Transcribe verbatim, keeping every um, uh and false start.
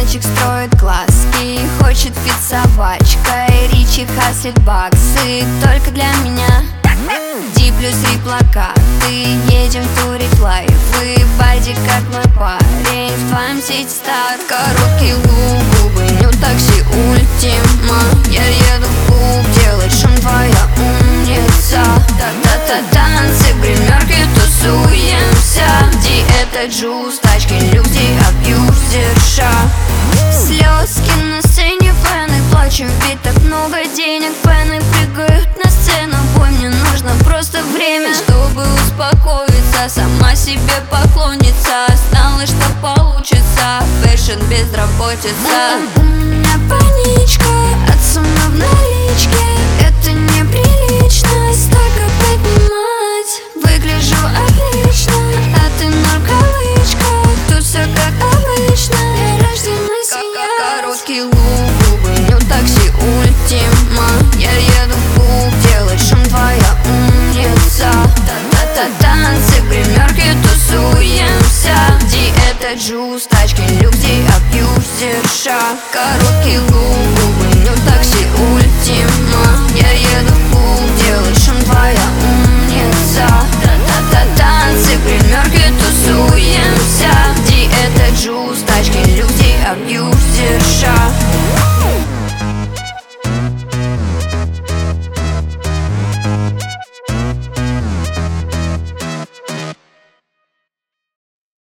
Мальчик строит глазки, хочет фит с собачкой. Ричи хаслит баксы только для меня. Ди плюс три плакаты, едем турить лайфы. Бальди как мой парень, в твоем сети старт. Короткий лук, губы, ню такси, ультима. Я еду в клуб, делать шум, твоя умница. Та-та-та танцы, гримерки, тусуемся. Ди это джуз, тачки, люди, абьюзерша. Слезки на сцене, фэны, плачу, ведь так много денег. Фэны прыгают на сцену, бой, мне нужно просто время, чтобы успокоиться. Сама себе поклонница, знала, что получится. Фэшн, безработица. У меня паничка от суммы в наличке. Это неприлично столько поднимать. Выгляжу отлично, а ты ноль кавычка. Тут все как обычно, я рождена сиять. Короткий лук, губы, ню такси, ультима. Я еду в клуб, делать шум, твоя умница. Та-та-та танцы, гримерки, тусуемся. Ди это джуз, тачки, люди, абьюзерша. Короткий лук, губы, ню такси, ультима. Я еду в клуб, делать шум, твоя умница. Та-та-та танцы, гримерки, тусуемся. Ди это джуз, тачки, люди, абьюзерша.